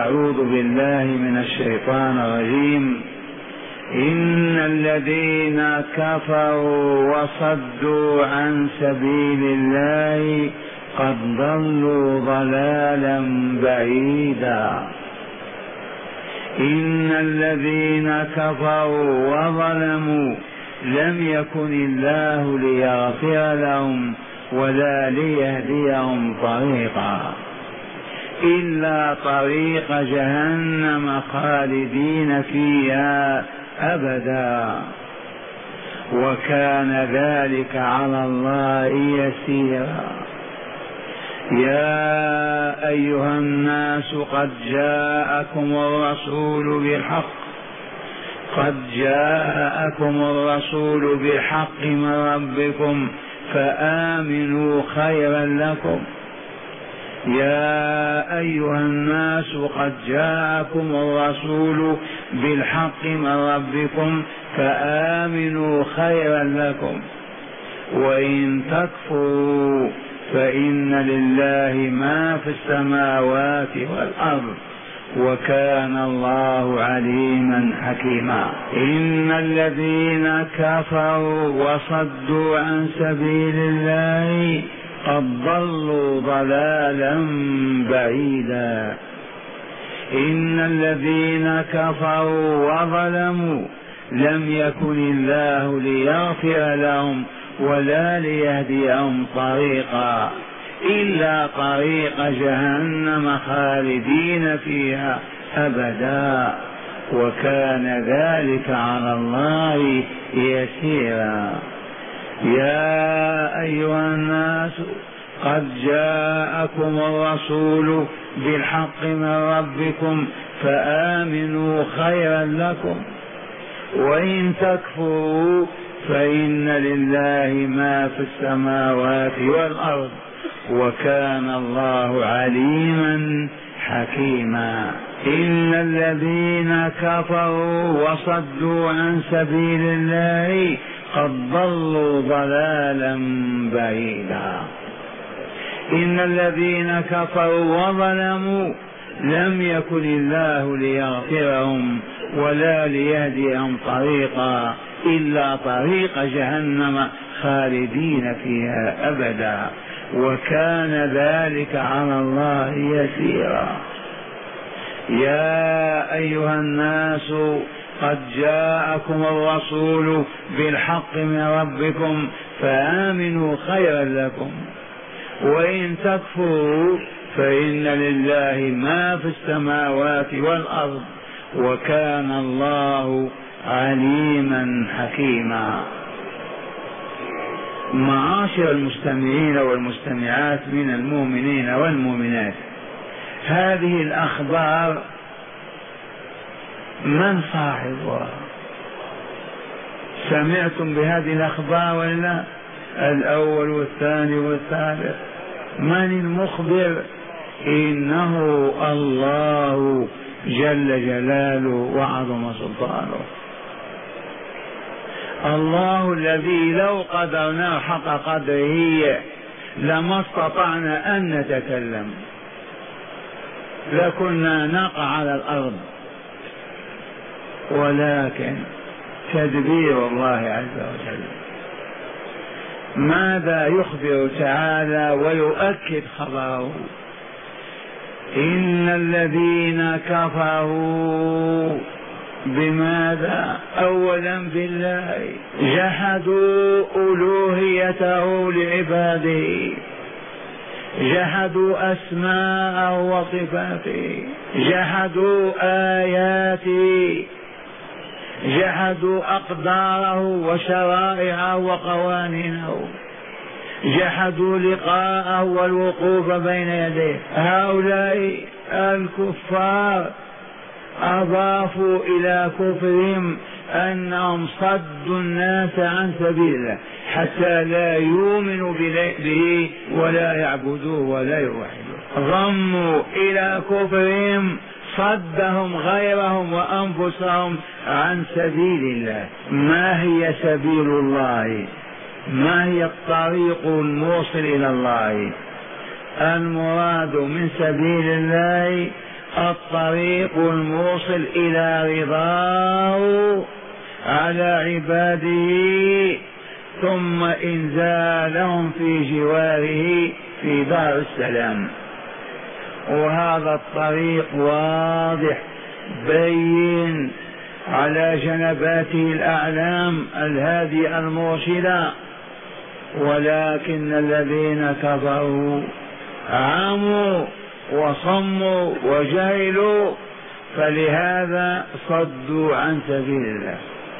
أعوذ بالله من الشيطان الرجيم. إن الذين كفروا وصدوا عن سبيل الله قد ضلوا ضلالا بعيدا. إن الذين كفروا وظلموا لم يكن الله ليغفر لهم ولا ليهديهم طريقا إلا طريق جهنم خالدين فيها أبدا، وكان ذلك على الله يسيرا. يا أيها الناس قد جاءكم الرسول بالحق من ربكم فآمنوا خيرا لكم. يا أيها الناس قد جاءكم الرسول بالحق من ربكم فآمنوا خيرا لكم، وإن تكفروا فإن لله ما في السماوات والأرض وكان الله عليما حكيما. إن الذين كفروا وصدوا عن سبيل الله قد ضلوا ضلالا بعيدا. إن الذين كفروا وظلموا لم يكن الله ليغفر لهم ولا ليهديهم طريقا إلا طريق جهنم خالدين فيها أبدا، وكان ذلك على الله يسيرا. يا أيها الناس قد جاءكم الرسول بالحق من ربكم فآمنوا خيرا لكم، وإن تكفروا فإن لله ما في السماوات والأرض وكان الله عليما حكيما. إن الذين كفروا وصدوا عن سبيل الله قد ضلوا ضلالا بعيدا. إن الذين كفروا وظلموا لم يكن الله ليغفرهم ولا ليهديهم طريقا إلا طريق جهنم خالدين فيها أبدا، وكان ذلك على الله يسيرا. يا أيها الناس قد جاءكم الرسول بالحق من ربكم فآمنوا خيرا لكم، وإن تكفروا فإن لله ما في السماوات والأرض وكان الله عليما حكيما. معاشر المستمعين والمستمعات من المؤمنين والمؤمنات، هذه الأخبار من صاحبها؟ سمعتم بهذه الأخبار ولا؟ الأول والثاني والثالث. من المخبر؟ إنه الله جل جلاله وعظم سلطانه، الله الذي لو قدرنا حق قدره لما استطعنا أن نتكلم، لكنا نقع على الأرض، ولكن تدبير الله عز وجل. ماذا يخبر تعالى ويؤكد خبره؟ إن الذين كفروا بماذا؟ أولا بالله، جحدوا ألوهيته لعباده، جحدوا أسماءه وصفاته، جحدوا آياته، جحدوا أقداره وشرائعه وقوانينه، جحدوا لقاءه والوقوف بين يديه. هؤلاء الكفار أضافوا إلى كفرهم أنهم صدوا الناس عن سبيل الله حتى لا يؤمنوا به ولا يعبدوه ولا يوحدوه. ضموا إلى كفرهم صدهم غيرهم وأنفسهم عن سبيل الله. ما هي سبيل الله؟ ما هي الطريق الموصل إلى الله؟ المراد من سبيل الله الطريق الموصل إلى رضاه على عباده، ثم إنزالهم في جواره في دار السلام. وهذا الطريق واضح بين على جنباته الأعلام الهادية المرشدة، ولكن الذين كفروا عموا وصموا وجهلوا، فلهذا صدوا عن سبيل الله.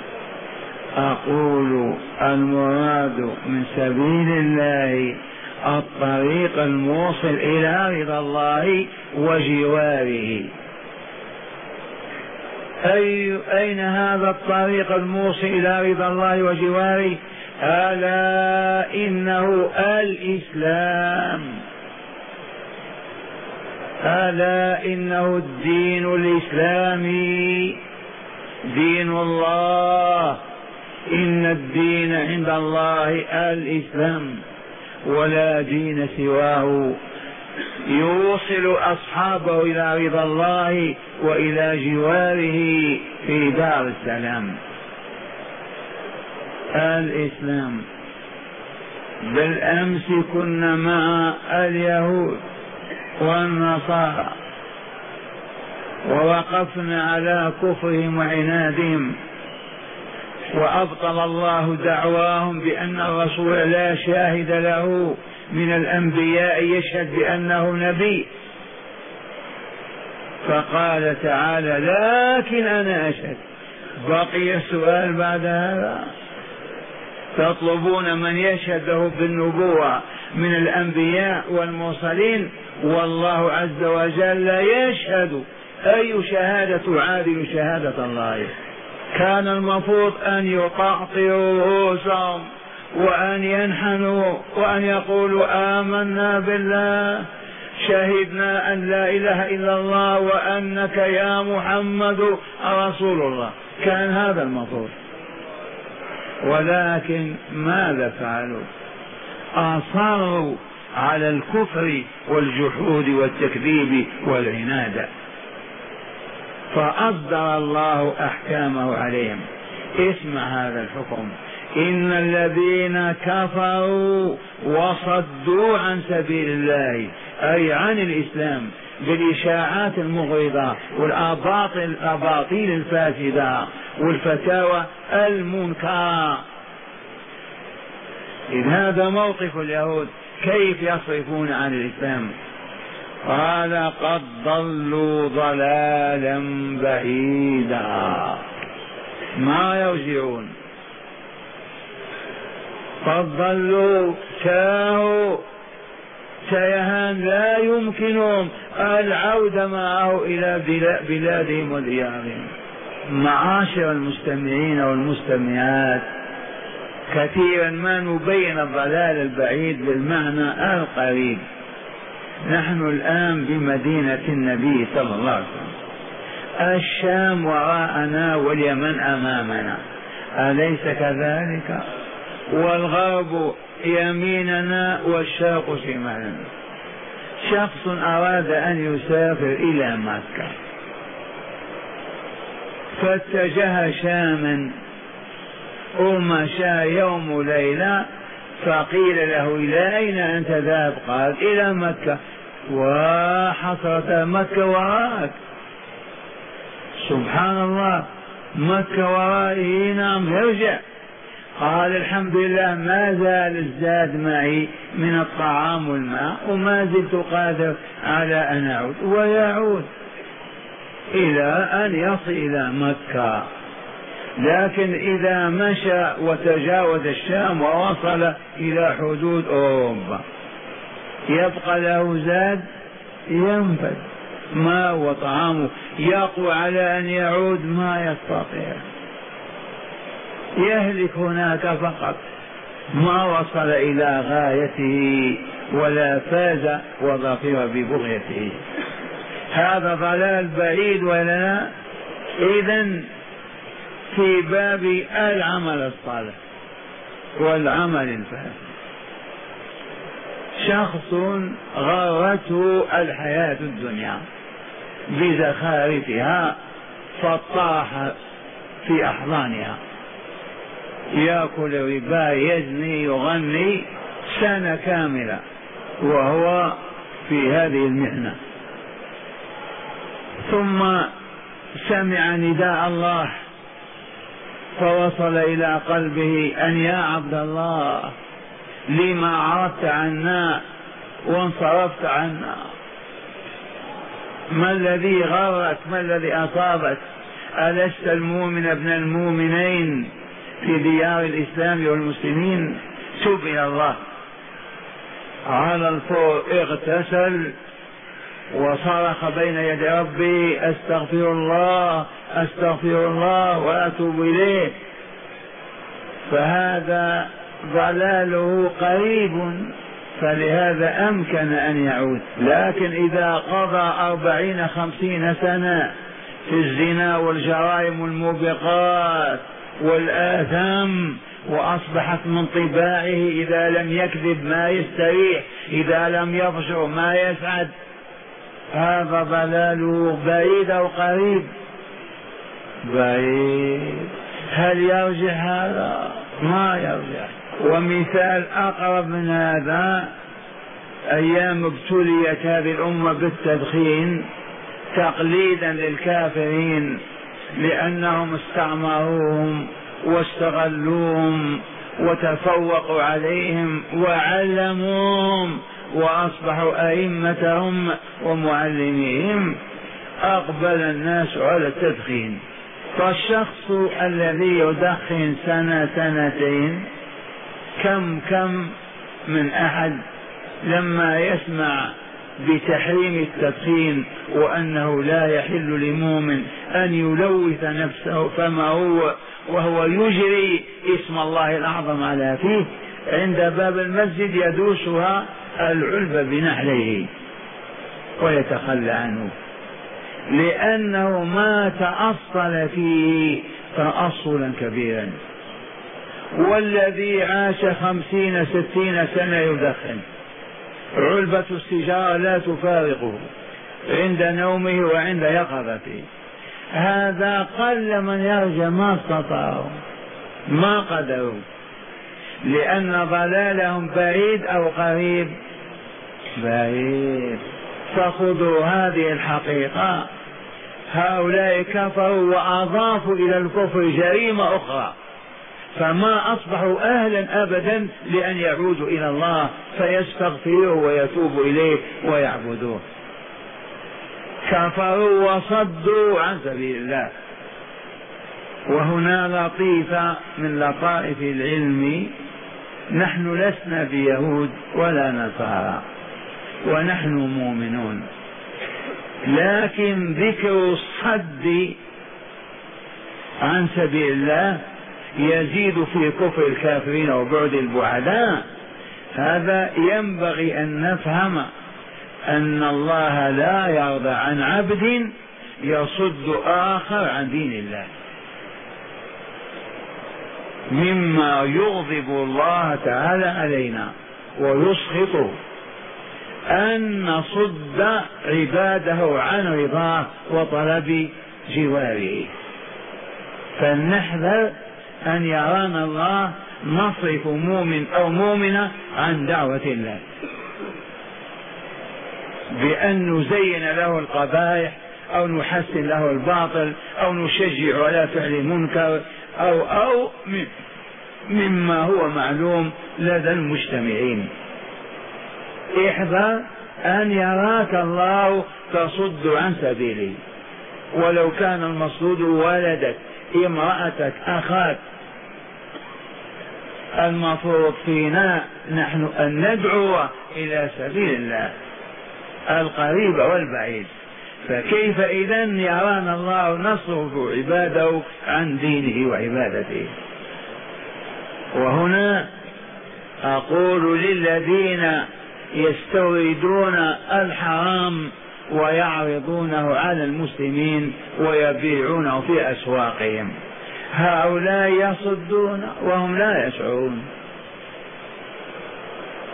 أقول المراد من سبيل الله الطريق الموصل إلى رضا الله وجواره. أين هذا الطريق الموصل إلى رضا الله وجواره؟ ألا إنه الإسلام، ألا إنه الدين الإسلامي، دين الله. إن الدين عند الله الإسلام، ولا دين سواه يوصل أصحابه إلى رضا الله وإلى جواره في دار السلام. الإسلام. بالأمس كنا مع اليهود والنصارى ووقفنا على كفرهم وعنادهم، وأبطل الله دعواهم بأن الرسول لا شاهد له من الأنبياء يشهد بأنه نبي. فقال تعالى: لكن أنا أشهد. بقي السؤال بعد هذا: تطلبون من يشهد له بالنبوة من الأنبياء والمرسلين، والله عز وجل يشهد. أي شهادة عادل شهادة الله؟ كان المفروض أن يقعطروا رؤوسهم وأن ينحنوا وأن يقولوا: آمنا بالله، شهدنا أن لا إله إلا الله وأنك يا محمد رسول الله. كان هذا المفروض، ولكن ماذا فعلوا؟ أصروا على الكفر والجحود والتكذيب والعناد، فأصدر الله أحكامه عليهم. اسمع هذا الحكم: إن الذين كفروا وصدوا عن سبيل الله، أي عن الإسلام، بالإشاعات المغرضة والأباطيل الفاسدة والفتاوى المنكرة. إذ هذا موقف اليهود، كيف يصرفون عن الإسلام؟ قال: قد ضلوا ضلالا بعيدا، ما يرجعون. قد ضلوا، تاهوا تيهان، لا يمكنهم العودة معه إلى بلادهم وديارهم. معاشر المستمعين والمستمعات، كثيرا ما نبين الضلال البعيد بالمعنى القريب. نحن الآن بمدينة النبي صلى الله عليه وسلم، الشام وراءنا واليمن أمامنا، أليس كذلك؟ والغرب يميننا والشرق شمالنا. شخص أراد أن يسافر إلى مكة فاتجه شاما، ومشى يوم ليلة، فقيل له: إلى أين أنت ذاهب؟ قال: إلى مكة. وحصرت مكة وراءك. سبحان الله، مكة ورائه، نعم، يرجع. قال: الحمد لله، ما زال الزاد معي من الطعام والماء، وما زلت قادر على أن أعود. ويعود إلى أن يصل إلى مكة. لكن إذا مشى وتجاوز الشام ووصل إلى حدود أوروبا، يبقى له زاد؟ ينفد. ما وطعامه يقوى على أن يعود، ما يستطيع، يهلك هناك فقط، ما وصل إلى غايته ولا فاز وظفر ببغيته. هذا ضلال بعيد ولا؟ إذن في باب العمل الصالح والعمل الفاسد، شخص غرته الحياة الدنيا بزخارفها فطاح في أحضانها، يأكل ربا، يزني، يغني سنة كاملة وهو في هذه المحنة. ثم سمع نداء الله فوصل إلى قلبه أن يا عبد الله لما عرضت عنا وانصرفت عنا؟ ما الذي غرك؟ ما الذي أصابك؟ ألست المؤمن ابن المؤمنين في ديار الإسلام والمسلمين؟ تب إلى الله. على الفور اغتسل وصرخ بين يدي ربي أستغفر الله أستغفر الله وأتوب إليه. فهذا ضلاله قريب، فلهذا أمكن أن يعود. لكن إذا قضى 40-50 سنة في الزنا والجرائم والموبقات والآثام وأصبحت من طباعه إذا لم يكذب ما يستريح، إذا لم يفجر ما يسعد، هذا ضلاله بعيد أو قريب؟ بعيد. هل يرجع هذا؟ ما يرجع. ومثال أقرب من هذا، أيام ابتليت هذه الأمة بالتدخين تقليدا للكافرين، لأنهم استعمروهم واستغلوهم وتفوقوا عليهم وعلموهم وأصبحوا أئمتهم ومعلميهم. أقبل الناس على التدخين، فالشخص الذي يدخن سنة سنتين كم من أحد لما يسمع بتحريم التدخين وأنه لا يحل لمؤمن أن يلوث نفسه فما هو وهو يجري اسم الله الأعظم على فيه عند باب المسجد يدوسها العلبة بنحله ويتخلى عنه، لأنه ما تأصل فيه تأصلا كبيرا. والذي عاش 50-60 سنة يدخن، علبة السيجارة لا تفارقه عند نومه وعند يقظته، هذا قل من يرجى، ما استطاعوا ما قدروا، لأن ضلالهم بعيد أو قريب؟ بعيد. فخذوا هذه الحقيقة، هؤلاء كفروا وأضافوا إلى الكفر جريمة أخرى، فما أصبحوا أهلا أبدا لأن يعودوا إلى الله فيستغفروه ويتوبوا إليه ويعبدوه. كفروا وصدوا عن سبيل الله. وهنا لطيفة من لطائف العلم، نحن لسنا بيهود ولا نصارى ونحن مؤمنون، لكن ذكر الصد عن سبيل الله يزيد في كفر الكافرين وبعد البعداء. هذا ينبغي أن نفهم أن الله لا يرضى عن عبد يصد آخر عن دين الله. مما يغضب الله تعالى علينا ويسخطه أن نصد عباده عن رضاه وطلب جواره. فلنحذر أن يرانا الله نصرف مؤمن أو مؤمنة عن دعوة الله بأن نزين له القبائح أو نحسن له الباطل أو نشجع على فعل المنكر أو مما هو معلوم لدى المجتمعين. احذر أن يراك الله تصد عن سبيله، ولو كان المصدود ولدك، امرأتك، أخاك. المفروض فينا نحن أن ندعو إلى سبيل الله القريب والبعيد، فكيف إذن يرانا الله نصرف عباده عن دينه وعبادته؟ وهنا أقول للذين يستوردون الحرام ويعرضونه على المسلمين ويبيعونه في أسواقهم، هؤلاء يصدون وهم لا يشعرون.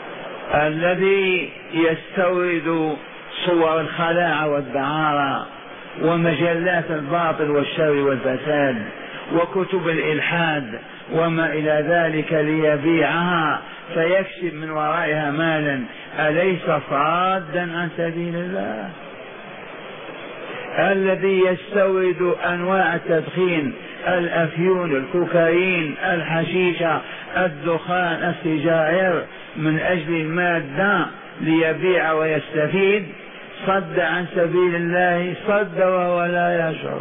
الذي يستورد صور الخلاعة والدعارة ومجلات الباطل والشر والفساد وكتب الإلحاد وما إلى ذلك ليبيعها فيكسب من ورائها مالا، أليس صادا عن سبيل الله؟ الذي يستورد أنواع التدخين، الأفيون، الكوكايين، الحشيشة، الدخان، السجائر، من أجل المادة ليبيع ويستفيد، صد عن سبيل الله، صد وهو لا يشعر.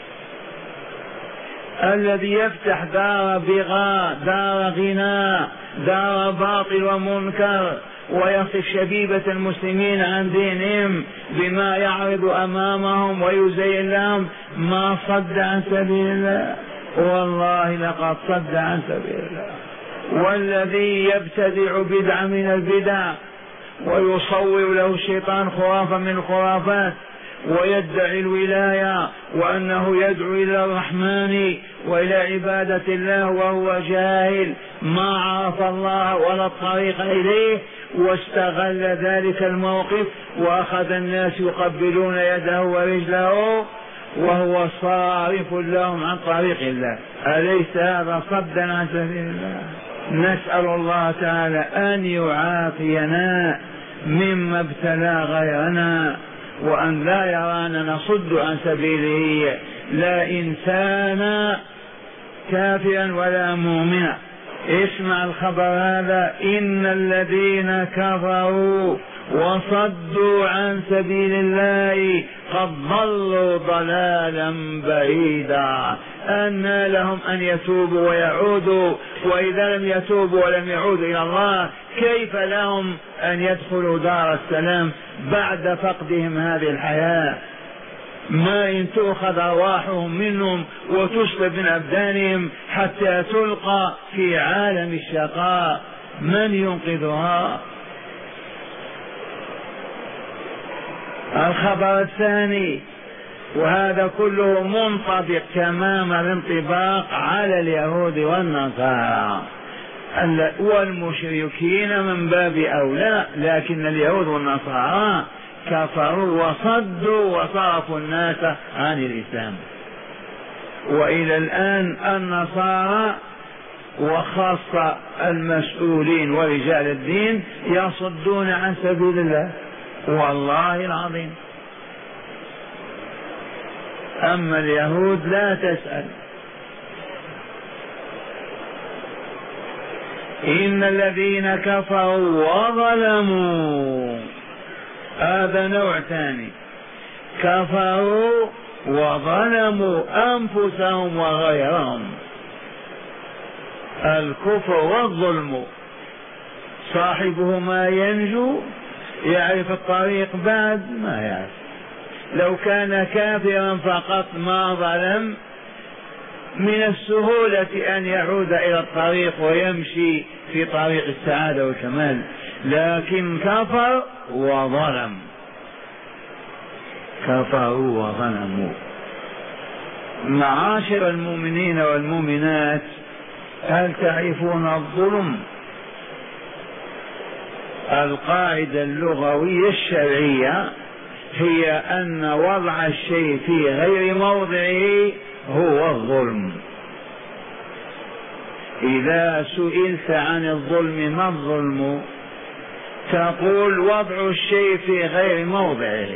الذي يفتح دار بغاء، دار غناء، دار باطل ومنكر، ويصف شبيبة المسلمين عن دينهم بما يعرض أمامهم ويزين لهم، ما صد عن سبيل الله، والله لقد صد عن سبيل الله. والذي يبتدع بدعة من البدع ويصور له الشيطان خرافة من الخرافات ويدعي الولاية وأنه يدعو إلى الرحمن وإلى عبادة الله وهو جاهل ما عرف الله ولا الطريق إليه، واستغل ذلك الموقف وأخذ الناس يقبلون يده ورجله وهو صارف لهم عن طريق الله. أليس هذا صدا عن سبيل الله؟ نسأل الله تعالى أن يعافينا مما ابتلى غيرنا، وأن لا يرانا نصد عن سبيله لا إنسانا كافرا ولا مؤمنا. اسمع الخبر هذا: إن الذين كفروا وصدوا عن سبيل الله قد ضلوا ضلالا بعيدا. أن لهم أن يتوبوا ويعودوا، وإذا لم يتوبوا ولم يعودوا إلى الله كيف لهم أن يدخلوا دار السلام بعد فقدهم هذه الحياة؟ ما إن تؤخذ أرواحهم منهم وتسلب من أبدانهم حتى تلقى في عالم الشقاء، من ينقذها؟ الخبر الثاني، وهذا كله منطبق تمام الانطباق على اليهود والنصارى والمشركين من باب أولى، لكن اليهود والنصارى كفروا وصدوا وصرفوا الناس عن الإسلام. وإلى الآن النصارى وخاصة المسؤولين ورجال الدين يصدون عن سبيل الله والله العظيم. أما اليهود لا تسأل. إن الذين كفروا وظلموا، هذا نوع ثاني، كفروا وظلموا أنفسهم وغيرهم. الكفر والظلم صاحبهما ينجو، يعرف الطريق بعد ما يعرف. لو كان كافرا فقط ما ظلم من السهولة أن يعود إلى الطريق ويمشي في طريق السعادة والكمال، لكن كفر وظلم، كفروا وظلموا. معاشر المؤمنين والمؤمنات، هل تعرفون الظلم؟ القاعدة اللغوية الشرعية هي أن وضع الشيء في غير موضعه هو الظلم. إذا سئلت عن الظلم ما الظلم؟ تقول وضع الشيء في غير موضعه.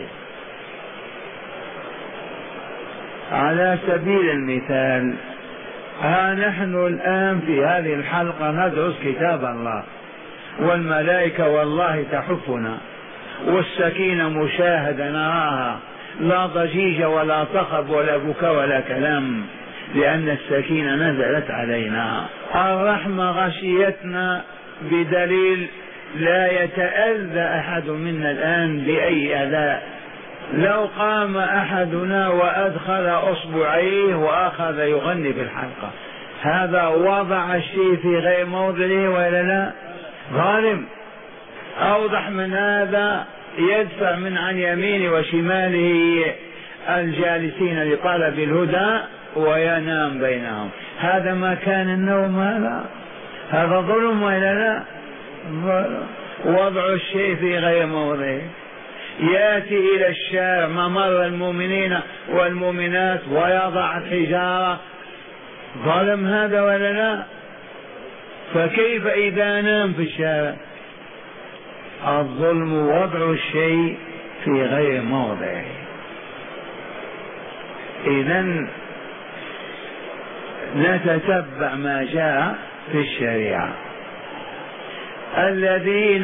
على سبيل المثال، ها نحن الآن في هذه الحلقة ندرس كتاب الله، والملائكة والله تحفنا، والسكينة مشاهدة نراها، لا ضجيج ولا صخب ولا بكاء ولا كلام، لأن السكينة نزلت علينا. الرحمة غشيتنا بدليل لا يتأذى أحد منا الآن بأي أذى. لو قام أحدنا وأدخل أصبعيه وأخذ يغني في الحلقة، هذا وضع الشيء في غير موضعه ولا لا؟ ظالم. أوضح من هذا يدفع من عن يمينه وشماله الجالسين لطلب الهدى وينام بينهم. هذا ما كان النوم، هذا ظلم ولا لا؟ وضع الشيء في غير موضعه. يأتي إلى الشارع ممر المؤمنين والمؤمنات ويضع الحجارة، ظلم هذا ولا لا؟ فكيف إذا نام في الشارع؟ الظلم وضع الشيء في غير موضعه. إذن نتتبع ما جاء في الشريعة. الذين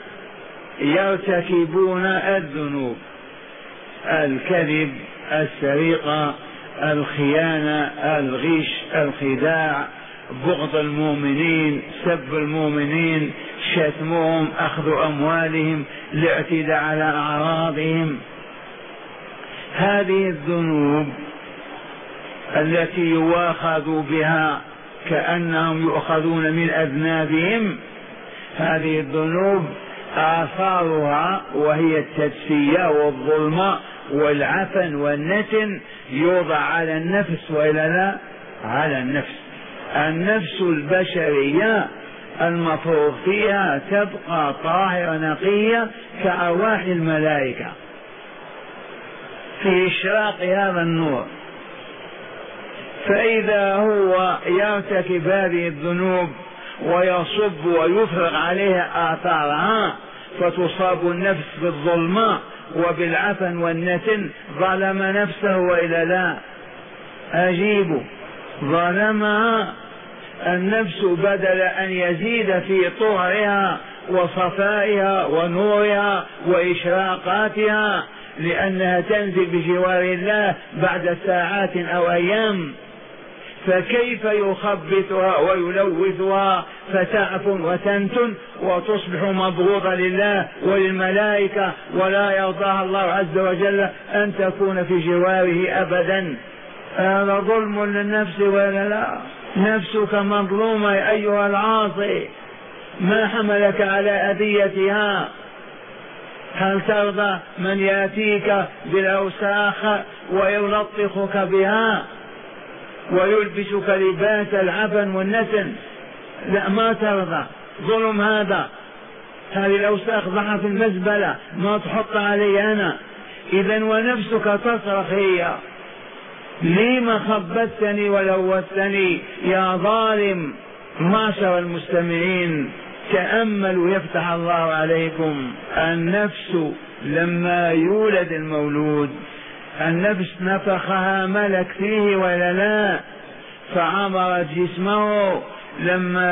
يرتكبون الذنوب، الكذب، السرقة، الخيانة، الغش، الخداع، بغض المؤمنين، سب المؤمنين، شتمهم، أخذ أموالهم، الاعتداء على أعراضهم، هذه الذنوب التي يؤاخذ بها كأنهم يؤخذون من أذنابهم، هذه الذنوب آثارها وهي التدسية والظلم والعفن والنتن يوضع على النفس وإلا لا؟ على النفس البشرية المفروض فيها تبقى طاهرة نقية كأرواح الملائكة في إشراق هذا النور. فإذا هو يرتكب هذه الذنوب ويصب ويفرغ عليها آثارها فتصاب النفس بالظلماء وبالعفن والنتن، ظلم نفسه وإلا لا؟ أجيب، ظلمها. النفس بدل أن يزيد في طهرها وصفائها ونورها وإشراقاتها لأنها تنزل بجوار الله بعد ساعات أو أيام، فكيف يخبطها ويلوثها فتعفن وتنتن وتصبح مبغوضة لله وللملائكة ولا يرضاها الله عز وجل أن تكون في جواره أبدا. هذا ظلم للنفس ولا لا؟ نفسك مظلومة أيها العاصي، ما حملك على أذيتها؟ هل ترضى من يأتيك بالأوساخ ويلطخك بها ويلبسك لباس العفن والنتن؟ لا، ما ترضى. ظلم هذا. هذه الأوساخ ضعها في المزبلة، ما تحط علي أنا. إذن ونفسك تصرخ هي: لما خبثتني ولوثتني يا ظالم. معشر المستمعين، تأملوا يفتح الله عليكم. النفس لما يولد المولود النفس نفخها ملك فيه ولا لا؟ فعمرت جسمه. لما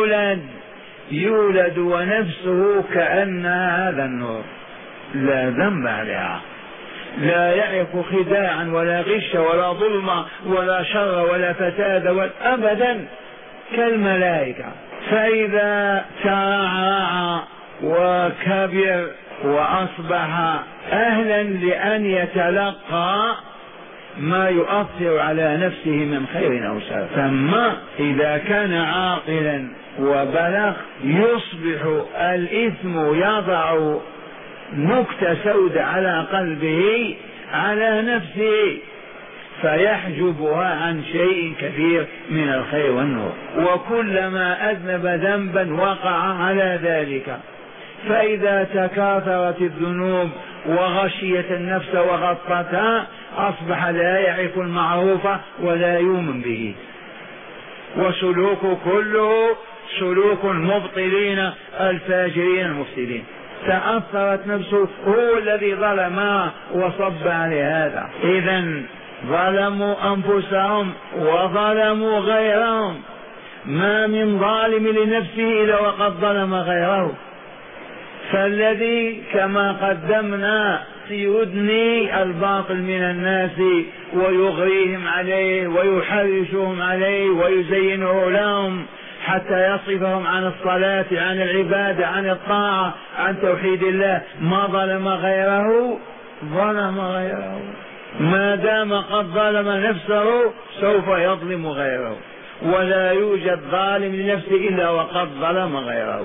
يولد ونفسه كأنها هذا النور، لا ذنب عليها، لا يعرف خداعا ولا غش ولا ظلم ولا شر ولا فساد أبدا، كالملائكة. فإذا ترعرع وكبر وأصبح أهلا لأن يتلقى ما يؤثر على نفسه من خير أو شر، ثم إذا كان عاقلا وبلغ يصبح الإثم يضع نكتة سوداء على قلبه على نفسه فيحجبها عن شيء كثير من الخير والنور، وكلما أذنب ذنبا وقع على ذلك. فإذا تكاثرت الذنوب وغشيت النفس وغطتها أصبح لا يعرف المعروف ولا يؤمن به، وسلوك كله سلوك المبطلين الفاجرين المفسدين. تأثرت نفسه، هو الذي ظلمها وصب عليه هذا. إذن ظلموا أنفسهم وظلموا غيرهم. ما من ظالم لنفسه إلا وقد ظلم غيره. فالذي كما قدمنا يدني الباطل من الناس ويغريهم عليه ويحرشهم عليه ويزينه لهم حتى يصرفهم عن الصلاة، عن العبادة، عن الطاعة، عن توحيد الله. ما ظلم غيره، ظلم غيره. ما دام قد ظلم نفسه سوف يظلم غيره، ولا يوجد ظالم لنفسه إلا وقد ظلم غيره.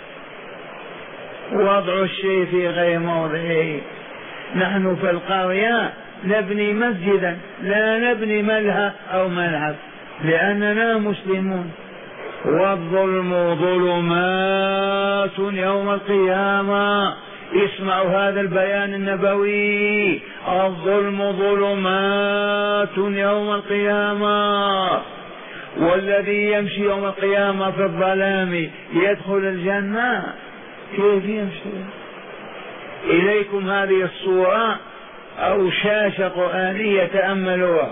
وضع الشيء في غير موضعه. نحن في القرية نبني مسجدا، لا نبني ملهى أو ملعب، لأننا مسلمون. والظلم ظلمات يوم القيامة اسمعوا هذا البيان النبوي: الظلم ظلمات يوم القيامة، والذي يمشي يوم القيامة في الظلام يدخل الجنة. كيف يمشي؟ إليكم هذه الصورة أو شاشة قرآنية تأملوها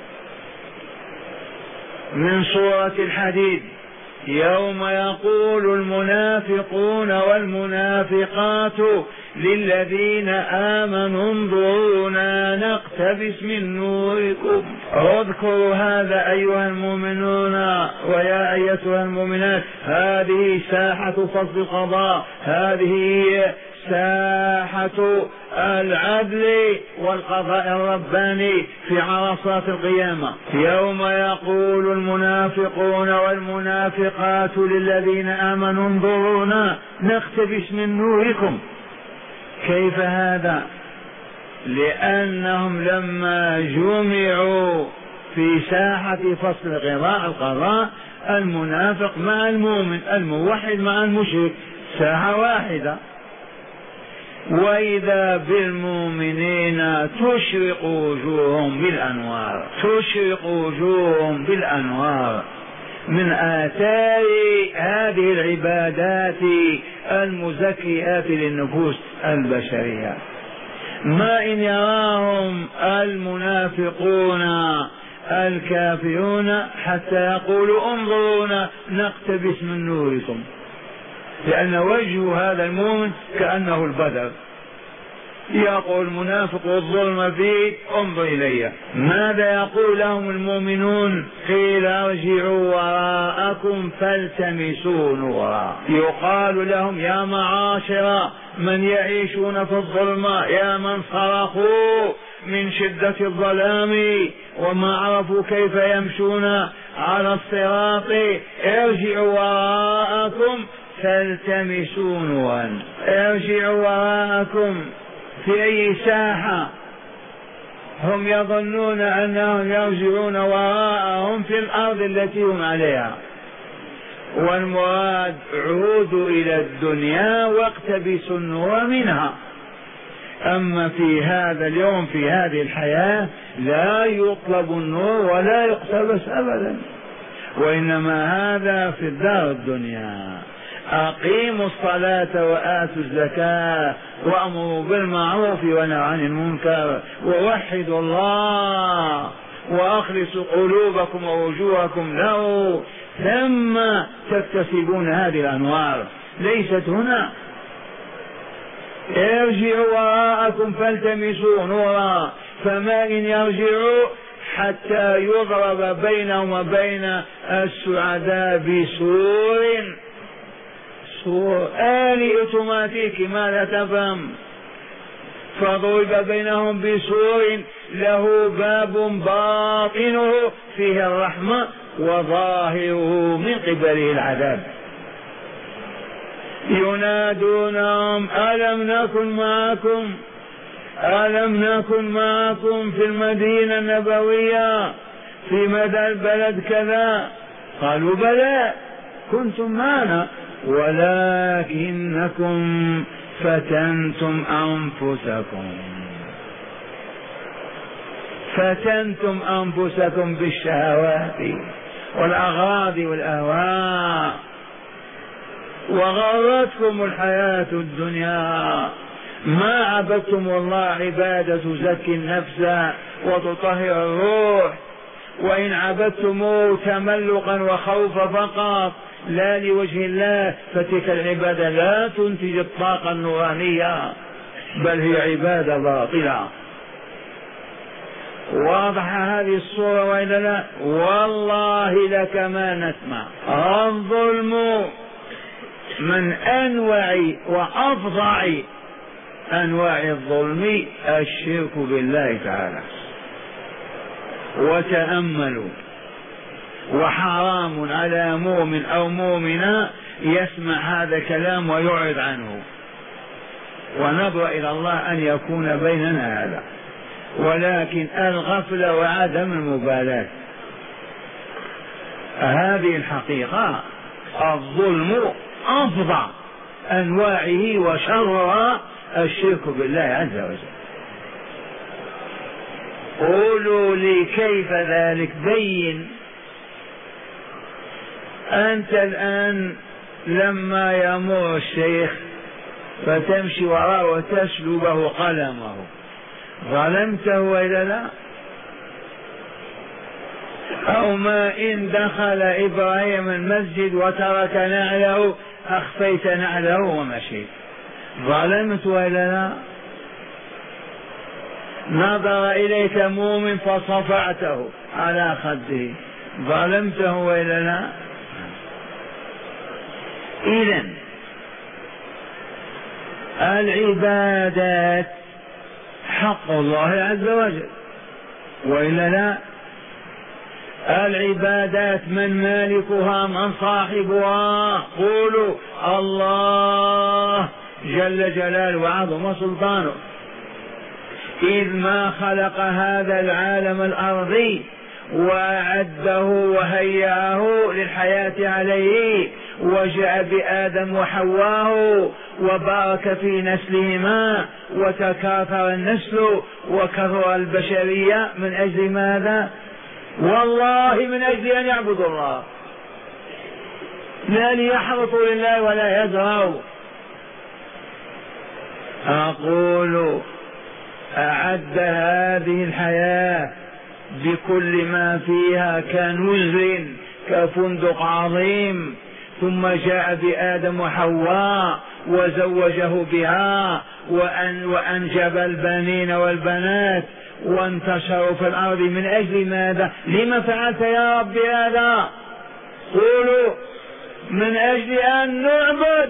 من سورة الحديد: يوم يقول المنافقون والمنافقات للذين آمنوا انظرونا نقتبس من نوركم. اذكروا هذا أيها المؤمنون ويا أيتها المؤمنات، هذه ساحة فصل القضاء، هذه ساحة العدل والقضاء الرباني في عرصات القيامة. يوم يقول المنافقون والمنافقات للذين آمنوا انظرونا نقتبس من نوركم. كيف هذا؟ لأنهم لما جمعوا في ساحة فصل القضاء المنافق مع المؤمن، الموحد مع المشرك، ساحة واحدة. وإذا بالمؤمنين تشرق وجوههم بالأنوار، تشرق وجوههم بالأنوار من آثار هذه العبادات المزكيات للنفوس البشرية. ما إن يراهم المنافقون الكافرون حتى يقولوا انظرونا نقتبس من نوركم، لأن وجه هذا المؤمن كأنه البدر. يقول المنافق والظلم فيك انظر إلي. ماذا يقول لهم المؤمنون؟ قيل ارجعوا وراءكم فالتمسوا نورا. يقال لهم: يا معاشر من يعيشون في الظلمة، يا من صرخوا من شدة الظلام وما عرفوا كيف يمشون على الصراط، ارجعوا وراءكم فالتمسوا نورا. ارجعوا وراءكم في أي ساحة؟ هم يظنون أنهم يرجعون وراءهم في الأرض التي هم عليها، والمراد عودوا إلى الدنيا واقتبسوا النور منها. أما في هذا اليوم في هذه الحياة لا يطلب النور ولا يقتبس أبدا، وإنما هذا في الدار الدنيا. أقيموا الصلاة وآتوا الزكاة وأمروا بالمعروف ونهوا عن المنكر ووحدوا الله وأخلصوا قلوبكم ووجوهكم له، ثم تكتسبون هذه الأنوار. ليست هنا. ارجعوا وراءكم فالتمسوا نورا، فما إن يرجعوا حتى يضرب بينهم وبين السعداء بسور، سور آلي أوتوماتيكي، ماذا تفهم؟ فضرب بينهم بسور له باب باطنه فيه الرحمة وظاهره من قبله العذاب. ينادونهم: ألم نكن معكم، ألم نكن معكم في المدينة النبوية في مدى البلد كذا؟ قالوا: بلى كنتم معنا ولكنكم فتنتم أنفسكم بالشهوات والأغراض والأهواء، وغرتكم الحياة الدنيا، ما عبدتم الله عبادة تزكي النفس وتطهر الروح، وإن عبدتموه تملقا وخوفا فقط لا لوجه الله، فتلك العبادة لا تنتج الطاقة النورانية، بل هي عبادة باطلة. واضحة هذه الصورة وإلا لا؟ والله لك ما نسمع. الظلم من أنواع وأفظع أنواع الظلم الشرك بالله تعالى. وتأملوا، وحرام على مؤمن أو مؤمنة يسمع هذا الكلام ويعرض عنه، ونبرأ إلى الله أن يكون بيننا هذا، ولكن الغفلة وعدم المبالاة هذه الحقيقة. الظلم أفظع أنواعه وشرها الشرك بالله عز وجل. قولوا لي كيف ذلك؟ بين. أنت الآن لما يمر الشيخ فتمشي وراءه وتسلبه قلمه، ظلمته وإلا لا؟ أو ما إن دخل إبراهيم المسجد وترك نعله أخفيت نعله ومشيت، ظلمت وإلا لا؟ نظر إليك مؤمن فصفعته على خده، ظلمته وإلا لا؟ إذن العبادات حق الله عز وجل وإلا لا؟ العبادات من مالكها؟ من صاحبها؟ قولوا الله جل جلاله وعظم سلطانه. إذ ما خلق هذا العالم الأرضي وأعده وهيأه للحياة عليه، وجاء بآدم وحواه وبارك في نسلهما وتكاثر النسل وكثر البشرية. من أجل ماذا؟ والله من أجل أن يعبدوا الله، لا ليحرثوا لله ولا يزرعوا. أقول أعد هذه الحياة بكل ما فيها كنزل كفندق عظيم، ثم جاء بآدم وحواء وزوجه بها وأنجب البنين والبنات وانتشروا في الأرض. من أجل ماذا؟ لما فعلت يا رب هذا؟ قولوا من أجل أن نعبد.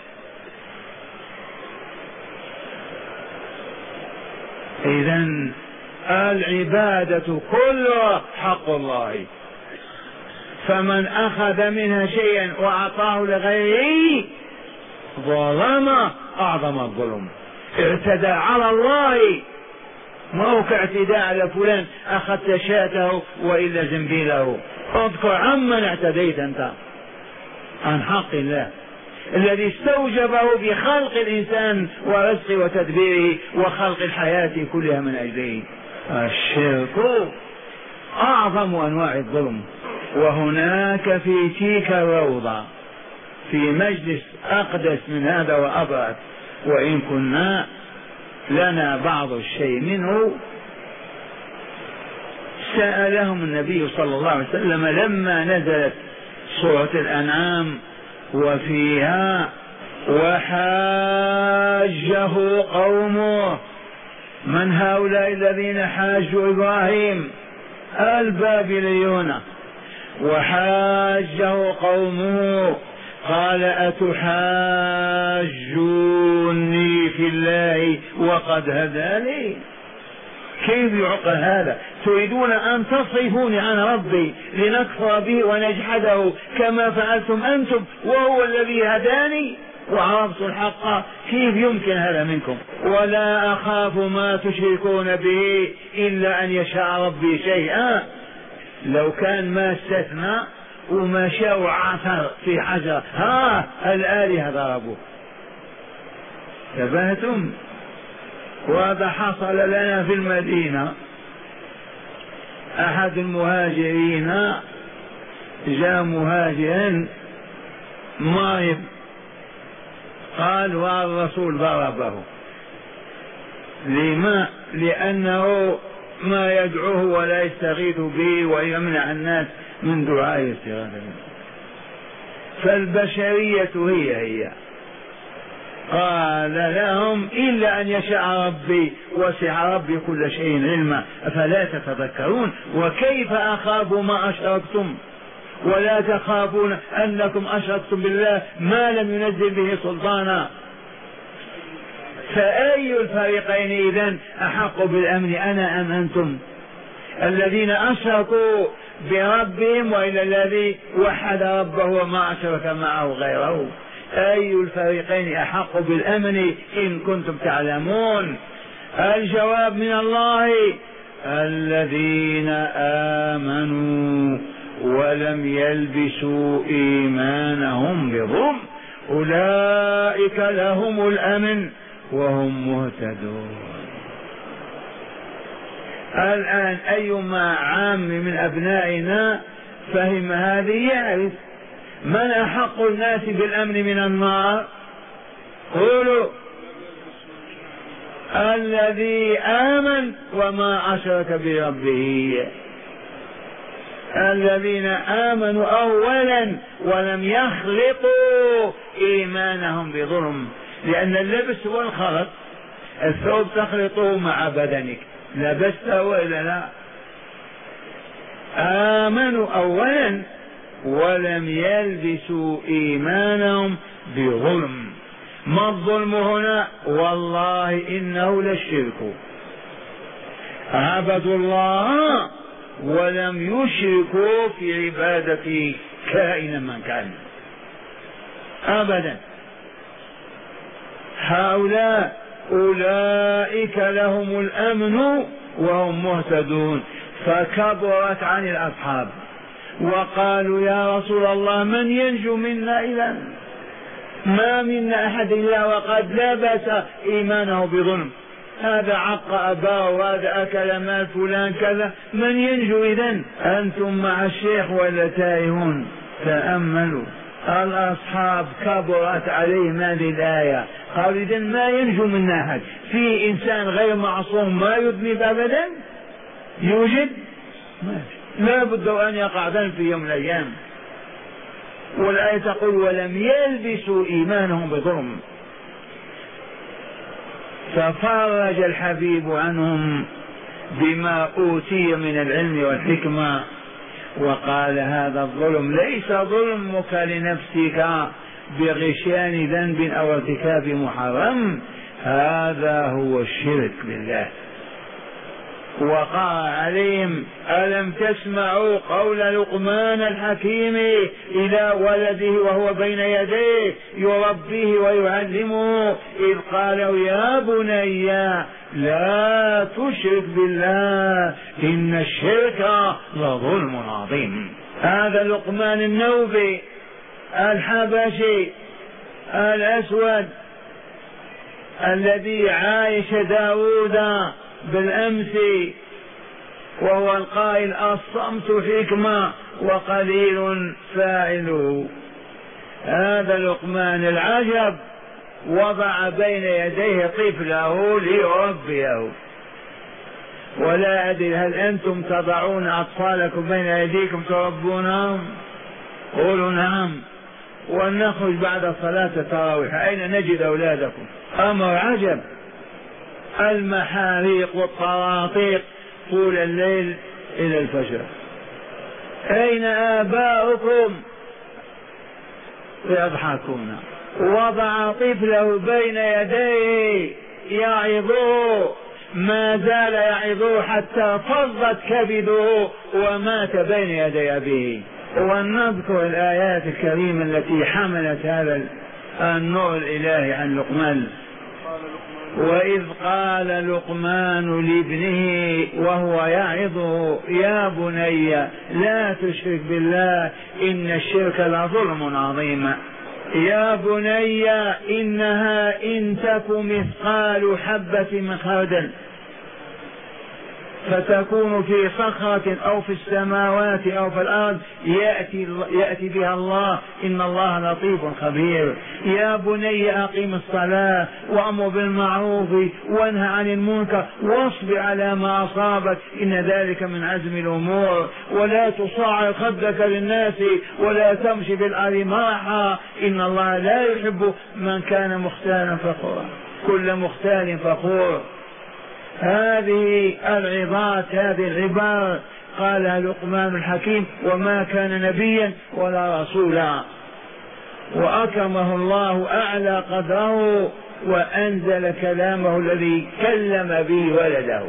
إذن العبادة كلها حق الله، فمن أخذ منها شيئا وأعطاه لغيره ظلم أعظم الظلم، اعتدى على الله. ما هو كاعتداء على فلان أخذت شاته وإلا زنبيله. اذكر عمن اعتديت أنت عن حق الله الذي استوجبه بخلق الإنسان ورزقه وتدبيره وخلق الحياة كلها من أجله. الشرك أعظم أنواع الظلم. وهناك في تلك الروضة في مجلس أقدس من هذا وأبعد، وإن كنا لنا بعض الشيء منه، سألهم النبي صلى الله عليه وسلم لما نزلت سورة الأنعام وفيها وحاجه قومه. من هؤلاء الذين حاجوا إبراهيم؟ البابليون. وحاجه قومه قال أتحاجوني في الله وقد هداني؟ كيف يعقل هذا؟ تريدون أن تصرفوني عن ربي لنكفر به ونجحده كما فعلتم أنتم وهو الذي هداني وعرفت الحق؟ كيف يمكن هذا منكم؟ ولا أخاف ما تشركون به إلا أن يشاء ربي شيئا. لو كان ما استثنى وما شاء عثر في حجر الآلهة ضربوه. تبهتم؟ وهذا حصل لنا في المدينة. أحد المهاجرين جاء مهاجرا مريض، قال والرسول ضربه. لما؟ لأنه ما يدعوه ولا يستغيث به ويمنع الناس من دعاء الاستغاثة. فالبشرية هي قال لهم إلا أن يشاء ربي وسع ربي كل شيء علما أفلا تتذكرون؟ وكيف أخاف ما أشركتم ولا تخافون أنكم أشركتم بالله ما لم ينزل به سلطانا؟ فأي الفريقين إذن أحق بالأمن، أنا أم أنتم؟ الذين أشركوا بربهم وإلى الذي وحد ربه وما أشرك معه غيره؟ أي الفريقين أحق بالأمن إن كنتم تعلمون؟ الجواب من الله الذين آمنوا ولم يلبسوا إيمانهم بظلم أولئك لهم الأمن وهم مهتدون. الآن أيما عام من أبنائنا فهم هذه يعرف من أحق الناس بالأمن من النار. قولوا الذي آمن وما أشرك بربه. الذين آمنوا أولا ولم يخلطوا إيمانهم بظلم، لأن اللبس والخلط الثوب تخلطه مع بدنك، لبسته وإلا لا. آمنوا أولا ولم يلبسوا إيمانهم بظلم. ما الظلم هنا؟ والله إنه للشرك. عبدوا الله ولم يشركوا في عبادة كائنا من كان أبدا. هؤلاء أولئك لهم الأمن وهم مهتدون. فكبرت عن الأصحاب وقالوا يا رسول الله من ينجو منا إذا؟ ما منا أحد إلا وقد لبس إيمانه بظلم، هذا عق أباه وهذا أكل مال فلان كذا، من ينجو إذن؟ أنتم مع الشيخ ولا تائهون؟ تأملوا. الأصحاب كبرت عليهم هذه الآية، قالوا إذن ما ينجو منا أحد. في إنسان غير معصوم ما يذنب أبدا؟ يوجد؟ لا بد أن يقع ذنب في يوم من الأيام. والآية تقول ولم يلبسوا إيمانهم بظلم. ففرج الحبيب عنهم بما أوتي من العلم والحكمة وقال هذا الظلم ليس ظلمك لنفسك بغشيان ذنب أو ارتكاب محرم، هذا هو الشرك بالله. وقال عليهم ألم تسمعوا قول لقمان الحكيم إلى ولده وهو بين يديه يربيه ويعلمه إذ قالوا يا بني لا تشرك بالله إن الشرك لظلم عظيم. هذا لقمان النوبي الحبشي الأسود الذي عايش داود بالأمس، وهو القائل الصمت حكمة وقليل فاعله. هذا لقمان العجب وضع بين يديه طفله ليربيه. ولا أدري هل أنتم تضعون أطفالكم بين يديكم تربونهم؟ قولوا نعم. ونخرج بعد صلاة التراويح أين نجد أولادكم؟ أمر عجب. المحاريق والطراطيق طول الليل إلى الفجر. أين آباؤكم؟ يضحكون. وضع طفله بين يديه يعظه، ما زال يعظه حتى فضت كبده ومات بين يدي أبيه. ونذكر الآيات الكريمة التي حملت هذا النور الإلهي عن لقمان. وإذ قال لقمان لابنه وهو يعظه يا بني لا تشرك بالله إن الشرك لظلم عظيم. يا بني إنها إن تك مثقال حبة من خردل فتكون في صخرة أو في السماوات أو في الأرض يأتي بها الله إن الله لطيف خبير. يا بني أقم الصلاة وأمر بالمعروف وانهى عن المنكر واصبر على ما أصابك إن ذلك من عزم الأمور. ولا تصاعر خدك للناس ولا تمشي بالأرض مرحا إن الله لا يحب من كان مختالا فخورا. كل مختال فخور. هذه العظات هذه العبارة قالها لقمان الحكيم وما كان نبيا ولا رسولا، وأكرمه الله أعلى قدره وأنزل كلامه الذي كلم به ولده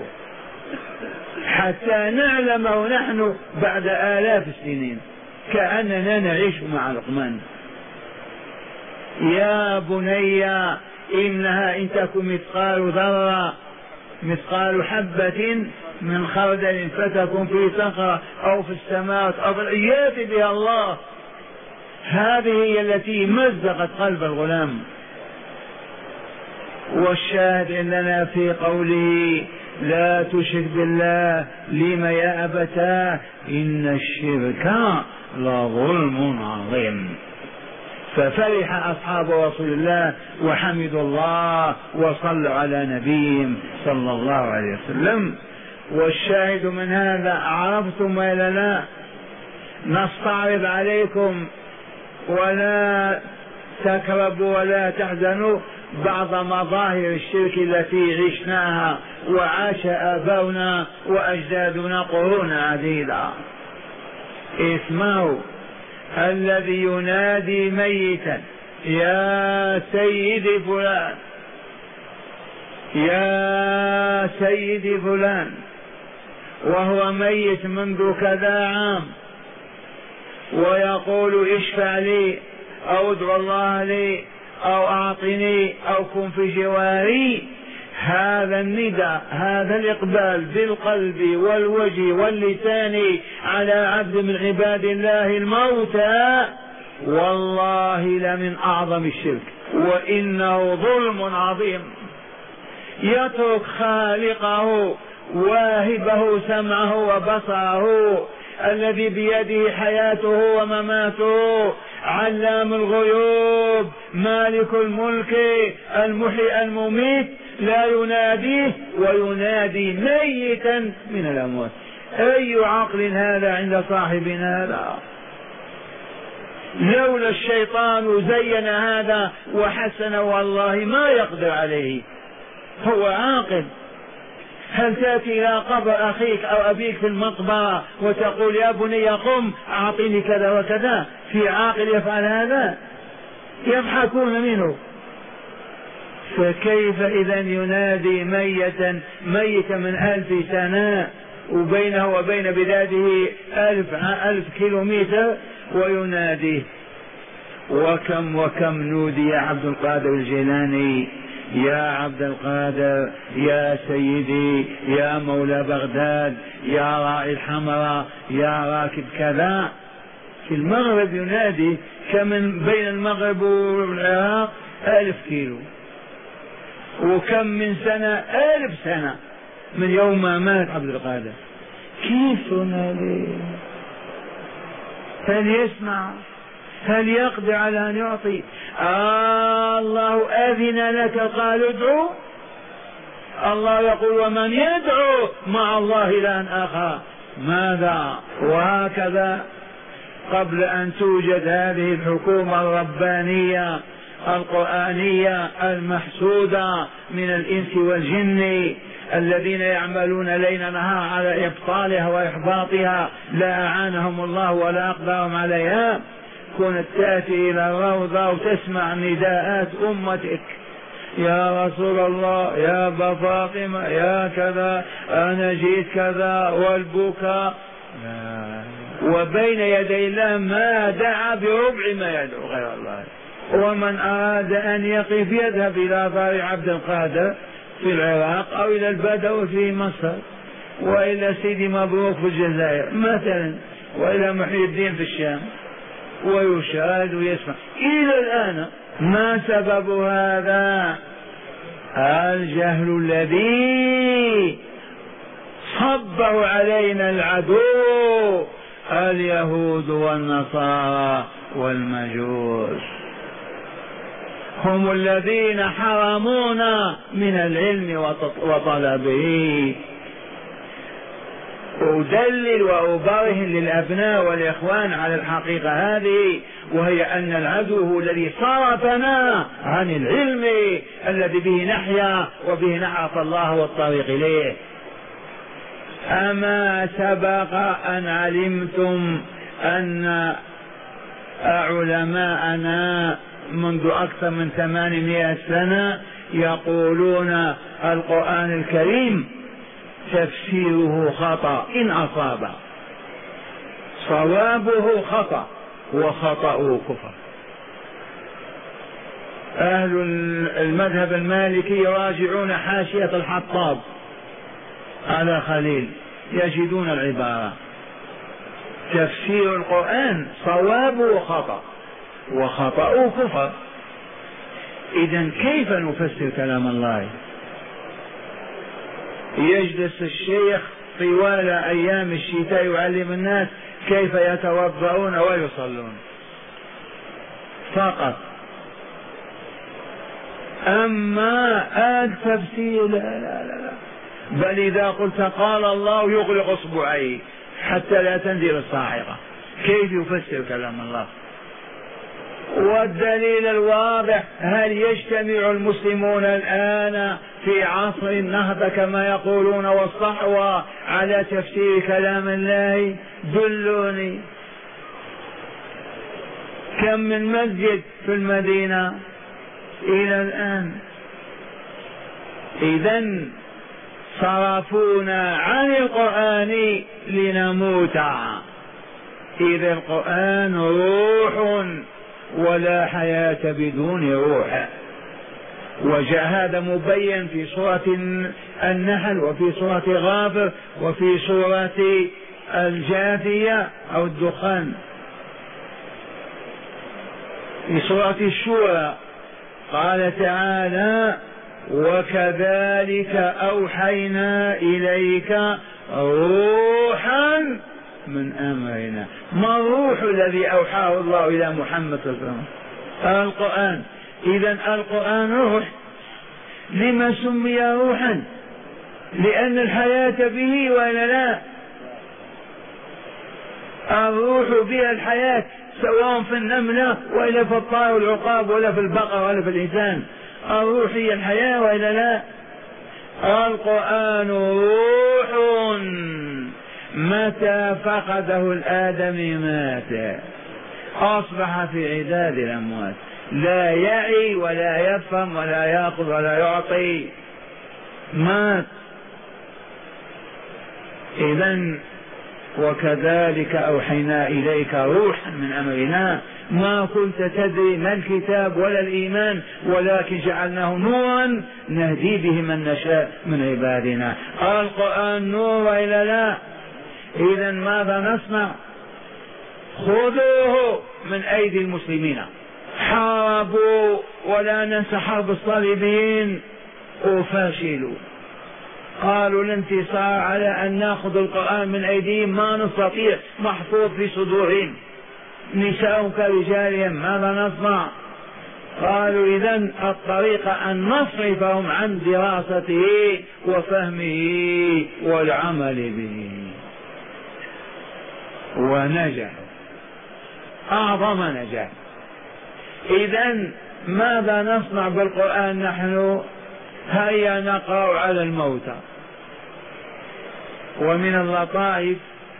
حتى نعلمه نحن بعد آلاف السنين كأننا نعيش مع لقمان. يا بني إنها إن تكن مثقال ذرة مثقال حبة من خردل فتكن في صخرة أو في السماوات أو في الأرض يأتي بها الله. هذه هي التي مزقت قلب الغلام. والشاهد إننا في قوله لا تشرك بالله لم يا أبتاه إن الشرك لظلم عظيم. ففرح أصحاب رسول الله وحمدوا الله وصلوا على نبيهم صلى الله عليه وسلم. والشاهد من هذا عرفتم ولا لا؟ نستعرض عليكم ولا تكربوا ولا تحزنوا بعض مظاهر الشرك التي عشناها وعاش آباؤنا وأجدادنا قرون عديدة. اسمعوا: الذي ينادي ميتا يا سيدي فلان يا سيدي فلان وهو ميت منذ كذا عام، ويقول اشفع لي أو ادعو الله لي أو أعطني أو كن في جواري، هذا النداء، هذا الإقبال بالقلب والوجه واللسان على عبد من عباد الله الموتى والله لمن أعظم الشرك، وإنه ظلم عظيم. يترك خالقه واهبه سمعه وبصره الذي بيده حياته ومماته، علام الغيوب مالك الملك المحيي المميت، لا يناديه وينادي ميتا من الأموات. أي عقل هذا عند صاحبنا هذا؟ لولا الشيطان زين هذا وحسن والله ما يقدر عليه. هو عاقل. هل تأتي إلى قبر أخيك أو أبيك في المقبرة وتقول يا بني قم أعطيني كذا وكذا؟ في عاقل يفعل هذا؟ يضحكون منه. فكيف إذا ينادي ميتا من 1000 سنة وبينه وبين بلاده 1000 كيلومتر ويناديه؟ وكم نودي يا عبد القادر الجيلاني يا عبد القادر يا سيدي يا مولى بغداد يا راعي الحمراء يا راكب كذا. في المغرب ينادي كمن بين المغرب والعراق 1000 كيلو، وكم من سنة 1000 سنة من يوم ما مات عبد القادر. كيف ينادي؟ هل يسمع؟ هل يقدر على أن يعطي؟ الله أذن لك قال ادعو. الله يقول ومن يدعو مع الله إلها آخر ماذا؟ وهكذا قبل أن توجد هذه الحكومة الربانية القرآنية المحسودة من الإنس والجن الذين يعملون ليل نهار على إبطالها وإحباطها، لا أعانهم الله ولا أقدرهم عليها، كنت تأتي إلى الروضة وتسمع نداءات أمتك يا رسول الله يا أبا فاطمة يا كذا أنا جيت كذا والبكاء، وبين يدي الله ما دعا بربع ما يدعو غير الله. ومن أراد أن يقف يذهب إلى دار عبد القادر في العراق أو إلى البدو في مصر، وإلى سيدي مبروك في الجزائر مثلا، وإلى محي الدين في الشام، ويشاهد ويسمع إلى الآن. ما سبب هذا؟ الجهل الذي صبه علينا العدو اليهود والنصارى والمجوس، هم الذين حرمونا من العلم وطلبه. أدلل وأبرهن للأبناء والإخوان على الحقيقة هذه، وهي أن العدو هو الذي صرفنا عن العلم الذي به نحيا وبه نعرف الله والطريق إليه. أما سبق أن علمتم أن علماءنا منذ أكثر من 800 سنة يقولون القرآن الكريم تفسيره خطأ إن أصاب، صوابه خطأ وخطأه كفر. أهل المذهب المالكي يراجعون حاشية الحطاب على خليل يجدون العبارة تفسير القرآن صوابه خطأ وخطأه كفر. إذن كيف نفسر كلام الله؟ يجلس الشيخ طوال أيام الشتاء يعلم الناس كيف يتوضؤون ويصلون فقط. أما التفسير لا لا لا لا، بل إذا قلت قال الله يغلق أصبعيه حتى لا تنزل الصاعقة. كيف يفسر كلام الله؟ والدليل الواضح، هل يجتمع المسلمون الآن في عصر النهضة كما يقولون والصحوة على تفسير كلام الله؟ دلوني. كم من مسجد في المدينة إلى الآن؟ إذن صرفونا عن القرآن لنموت. إذا القرآن روح ولا حياة بدون روح. وجاء هذا مبين في سورة النحل وفي سورة غافر وفي سورة الجاثية أو الدخان. في سورة الشورى قال تعالى وكذلك أوحينا إليك روحا من أمرنا. ما الروح الذي أوحاه الله إلى محمد صلى الله عليه وسلم؟ القرآن. إذن القرآن روح. لما سمي روحا؟ لأن الحياة به ولا لا؟ الروح بها الحياة، سواء في النملة ولا في الطائر والعقاب ولا في البقر ولا في الإنسان. الروح هي الحياة ولا لا؟ القرآن روح. متى فقده الآدمي مات، أصبح في عداد الأموات، لا يعي ولا يفهم ولا يأخذ ولا يعطي، مات. إذن وكذلك أوحينا إليك روحا من أمرنا ما كنت تدري ما الكتاب ولا الإيمان ولكن جعلناه نورا نهدي به من نشاء من عبادنا. القرآن نور إلى لا. إذن ماذا نصنع؟ خذوه من أيدي المسلمين. حاربوا ولا ننسى حرب الصليبيين وفاشلوا. قالوا الانتصار على أن نأخذ القرآن من أيديهم ما نستطيع، محفوظ في صدورهم، نساء كرجالهم، ماذا نصنع؟ قالوا إذن الطريقة أن نصرفهم عن دراسته وفهمه والعمل به. ونجحوا أعظم نجاح. إذن ماذا نصنع بالقرآن نحن؟ هيا نقرأ على الموتى. ومن اللطائف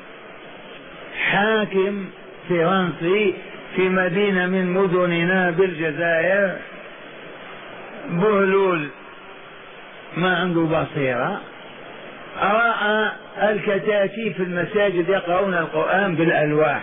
حاكم فرنسي في مدينة من مدننا بالجزائر، بهلول ما عنده بصيرة، رأى الكتاتيب في المساجد يقرؤون القرآن بالألواح،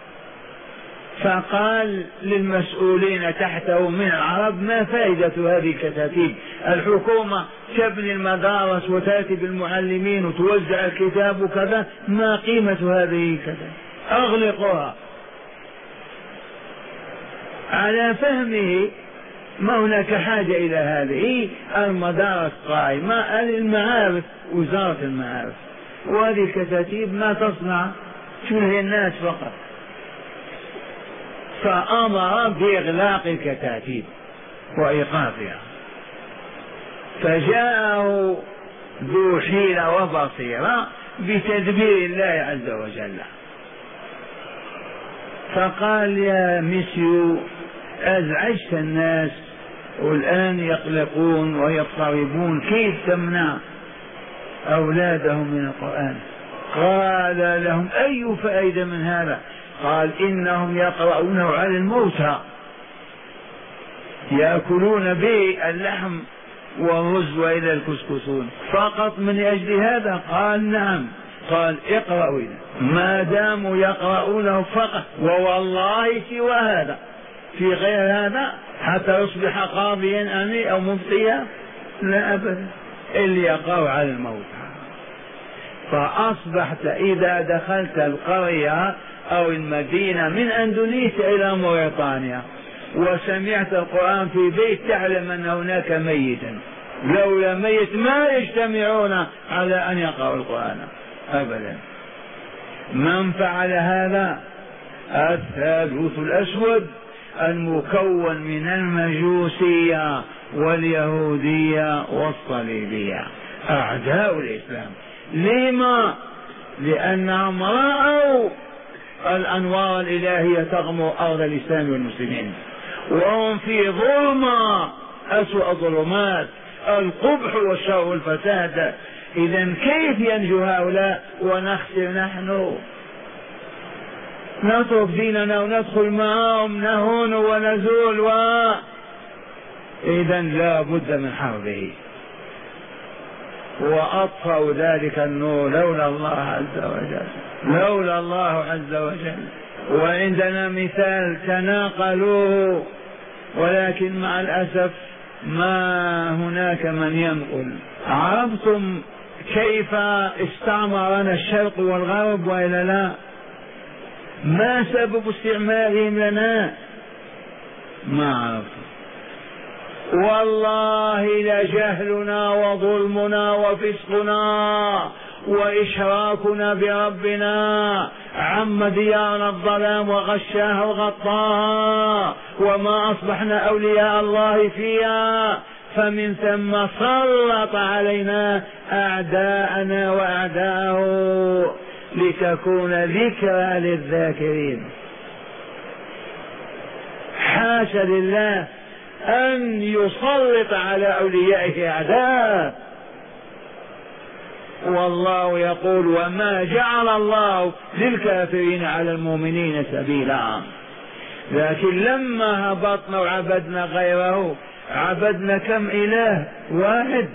فقال للمسؤولين تحته من العرب ما فائدة هذه الكتاتيب؟ الحكومة تبني المدارس وتأتي بالمعلمين وتوزع الكتاب وكذا، ما قيمة هذه الكتاتيب؟ أغلقوها. على فهمه ما هناك حاجة إلى هذه المدارس قائمة، المعارف وزارة المعارف، وهذه الكتاتيب ما تصنع تلهي الناس فقط. فأمر بإغلاق الكتاتيب وإيقافها. فجاءه ذو حيلة وبصيرة بتدبير الله عز وجل، فقال يا مسيو أزعجت الناس والآن يقلقون ويضطربون، كيف تمنع أولادهم من القرآن؟ قال لهم أي فائدة من هذا؟ قال إنهم يقرؤونه على الموتى، يأكلون به اللحم والرز وإلى الكسكسون فقط من أجل هذا؟ قال نعم. قال اقرأوا ما داموا يقرؤونه فقط، ووالله سوى هذا في غير هذا حتى يصبح قاضيا أمي أو مفتيا لا أبدا، اللي يقرأ على الموتى. فأصبحت إذا دخلت القرية أو المدينة من أندونيسيا إلى موريتانيا وسمعت القرآن في بيت تعلم أن هناك ميتا، لولا ميت ما يجتمعون على أن يقرأوا القرآن أبدا. من فعل هذا؟ الثالوث الأسود المكون من المجوسية واليهودية والصليبية، أعداء الإسلام. لما؟ لأنهم رأوا الأنوار الإلهية تغمر أرض الإسلام والمسلمين، وهم في ظلمة أسوأ الظلمات، القبح والشر والفساد. إذن كيف ينجو هؤلاء ونخسر نحن؟ نترك ديننا وندخل معهم نهون ونزول إذن لا بد من حربه. وأطفأوا ذلك النور لولا الله عز وجل، لولا الله عز وجل. وعندنا مثال تناقلوه، ولكن مع الأسف ما هناك من ينقل. عرفتم كيف استعمرنا الشرق والغرب وإلا لا؟ ما سبب استعمارهم لنا؟ ما عرفتم. والله لجهلنا وظلمنا وفسقنا وإشراكنا بربنا عم ديارنا الظلام وغشاها وغطاها، وما أصبحنا أولياء الله فيها، فمن ثم سلط علينا أعداءنا وأعداءه لتكون ذكرى للذاكرين. حاشا لله أن يسلط على أوليائه أعداء. والله يقول وما جعل الله للكافرين على المؤمنين سبيلا. لكن لما هبطنا وعبدنا غيره، عبدنا كم إله؟ واحد.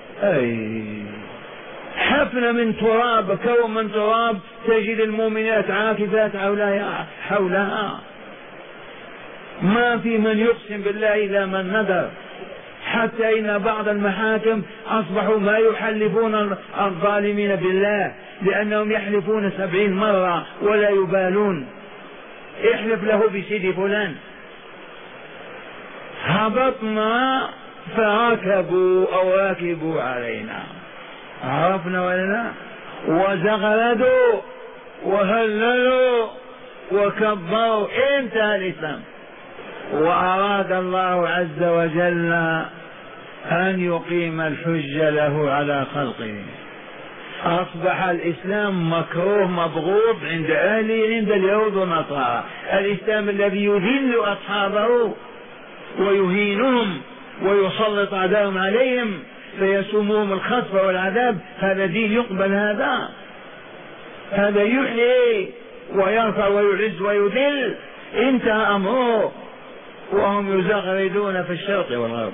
حفنا من تراب، كون من تراب، تجد المؤمنات عاكفات حولها، ما في من يقسم بالله إلا من ندر. حتى إن بعض المحاكم أصبحوا ما يحلفون الظالمين بالله، لأنهم يحلفون 70 مرة ولا يبالون. احلف له بسيد فلان. هبطنا فركبوا أو راكبوا علينا، عرفنا ولا لا؟ وزغردوا وهللوا وكبروا. انتهى الإسلام. وأراد الله عز وجل أن يقيم الحجة له على خلقه. أصبح الإسلام مكروه مبغوض عند أهله، عند اليهود والنصارى. الإسلام الذي يذل أصحابه ويهينهم ويسلط أعداءهم عليهم فيسومهم الخسف والعذاب، هذا دين يقبل؟ هذا يحيي ويرفع ويعز ويذل. انتهى أمره وهم يزغردون في الشرق والغرب.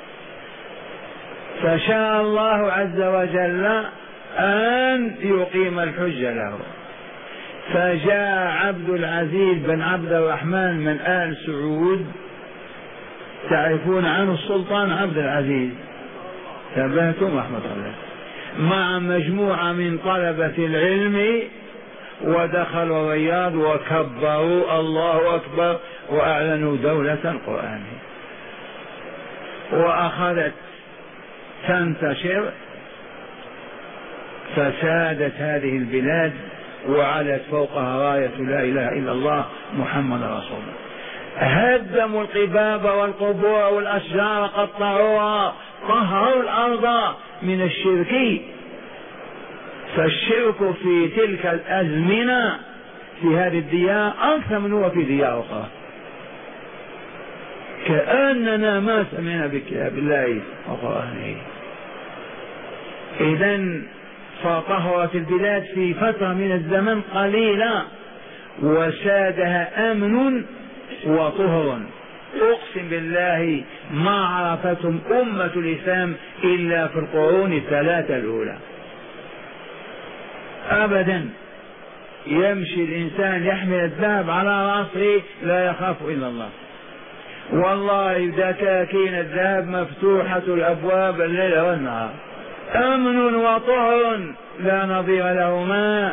فشاء الله عز وجل أن يقيم الحجة له، فجاء عبد العزيز بن عبد الرحمن من آل سعود، تعرفون عنه السلطان عبد العزيز، تبهتم رحمة الله، مع مجموعة من طلبة العلم، ودخلوا الرياض وكبروا الله أكبر وأعلنوا دولة القرآن، وأخذت تنتشر، فسادت هذه البلاد وعلت فوقها راية لا إله إلا الله محمد رسول الله. هدموا القباب والقبور والأشجار، قطعوها، طهروا الأرض من الشرك. فالشرك في تلك الأزمنة في هذه الديار أكثر من هو في ديار أخرى، كأننا ما سمعنا بكتاب الله وقرآنه. إذن فطهرت البلاد في فترة من الزمن قليلة، وسادها أمن وطهر. أقسم بالله ما عرفتهم أمة الإسلام إلا في القرون الثلاثة الأولى أبدا. يمشي الإنسان يحمل الذهب على رأسه لا يخاف إلا الله. والله دكاكين الذهب مفتوحة الأبواب الليل والنهار، أمن وطهر لا نظير لهما.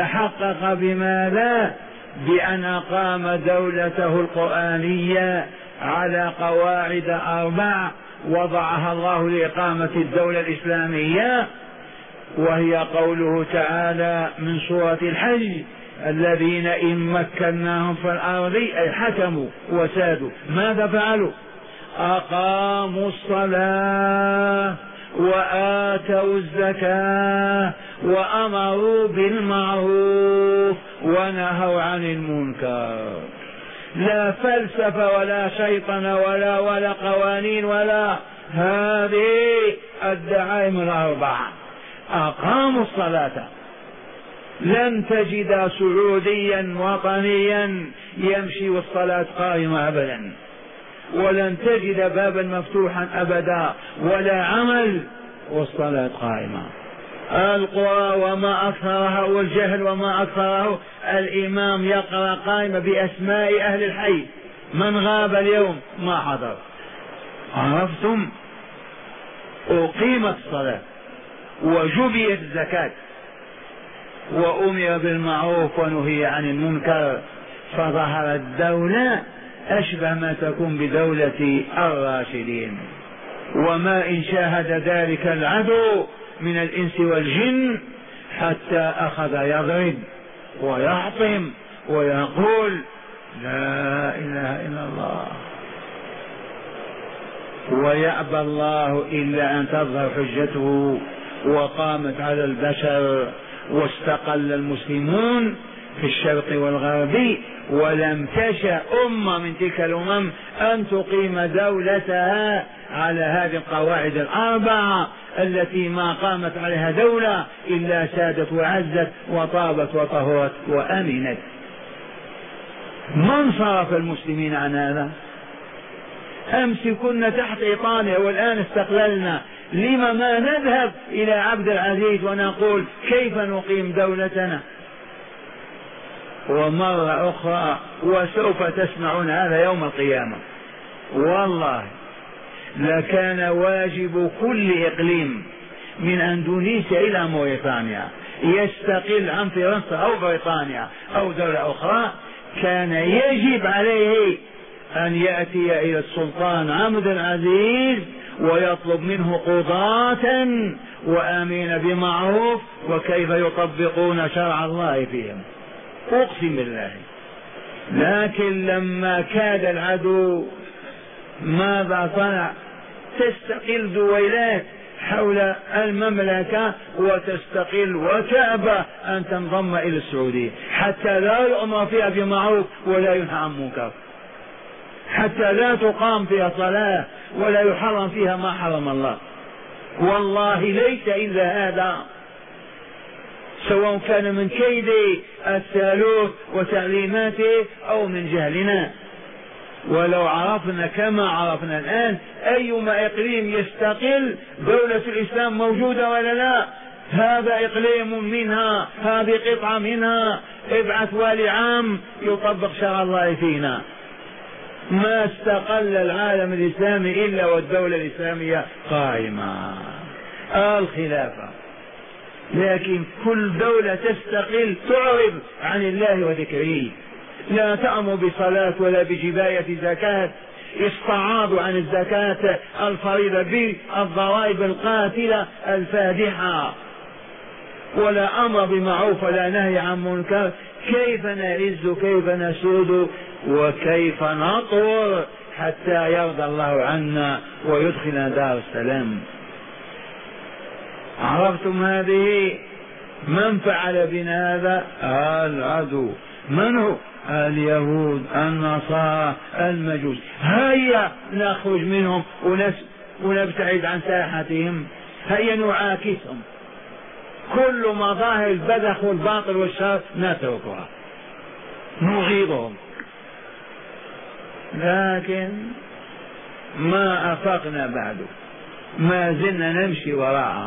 تحقق بماذا؟ بأن أقام دولته القرآنية على قواعد 4 وضعها الله لإقامة الدولة الإسلامية، وهي قوله تعالى من سورة الحج: الذين إن مكناهم في الأرض أي حكموا وسادوا ماذا فعلوا؟ أقاموا الصلاة وآتوا الزكاة وأمروا بالمعروف ونهوا عن المنكر. لا فلسفة ولا شيطنة ولا قوانين ولا هذه الدعائم 4. أقاموا الصلاة. لن تجد سعوديا وطنيا يمشي والصلاة قائمة أبدا، ولن تجد بابا مفتوحا أبدا ولا عمل والصلاة قائمة. القرى وما أكثرها والجهل وما أكثره، الإمام يقرأ قائمة بأسماء أهل الحي، من غاب اليوم ما حضر. عرفتم؟ أقيمت الصلاة وجبيت الزكاة وأمر بالمعروف ونهي عن المنكر، فظهرت دولة أشبه ما تكون بدولة الراشدين. وما إن شاهد ذلك العدو من الإنس والجن حتى أخذ يضرب ويحطم ويقول لا إله إلا الله، ويأبى الله إلا أن تظهر حجته وقامت على البشر، واستقل المسلمون في الشرق والغرب، ولم تشأ أمة من تلك الأمم أن تقيم دولتها على هذه القواعد 4 التي ما قامت عليها دولة إلا سادت وعزت وطابت وطهرت وأمنت. من صرف المسلمين عن هذا؟ أمس كنا تحت إيطاليا والآن استقللنا، لما ما نذهب إلى عبد العزيز ونقول كيف نقيم دولتنا؟ ومرة أخرى وسوف تسمعون هذا يوم القيامة، والله لكان واجب كل إقليم من أندونيسيا إلى موريتانيا يستقل عن فرنسا أو بريطانيا أو دولة أخرى، كان يجب عليه أن يأتي إلى السلطان عبد العزيز ويطلب منه قضاة وآمين بمعروف وكيف يطبقون شرع الله فيهم، أقسم بالله. لكن لما كاد العدو ماذا صنع؟ تستقل دويلات حول المملكة وتستقل وتأبى أن تنضم إلى السعودية، حتى لا يؤمر فيها بمعروف ولا ينهى عن منكر، حتى لا تقام فيها صلاة ولا يحرم فيها ما حرم الله. والله ليس إلا هذا، سواء كان من كيد الثالوث وتعليماته أو من جهلنا. ولو عرفنا كما عرفنا الآن أيما إقليم يستقل دولة الإسلام موجودة ولا لا، هذا إقليم منها، هذه قطعة منها، ابعث والي عام يطبق شرع الله فينا. ما استقل العالم الإسلامي إلا والدولة الإسلامية قائمة الخلافة، لكن كل دولة تستقل تعرض عن الله وذكره، لا تأمر بصلاة ولا بجباية زكاة، استعاضوا عن الزكاة الفريضة بالضرائب القاتلة الفادحة، ولا أمر بمعروف ولا نهي عن منكر. كيف نعز كيف نسود وكيف نطور حتى يرضى الله عنا ويدخلنا دار السلام؟ عرفتم هذه؟ من فعل بنا هذا؟ العدو. من هو؟ اليهود النصارى المجوس. هيا نخرج منهم ونبتعد عن ساحتهم، هيا نعاكسهم، كل مظاهر البذخ والباطل والشر نتركها، نغيظهم. لكن ما أفقنا بعد، ما زلنا نمشي وراءها.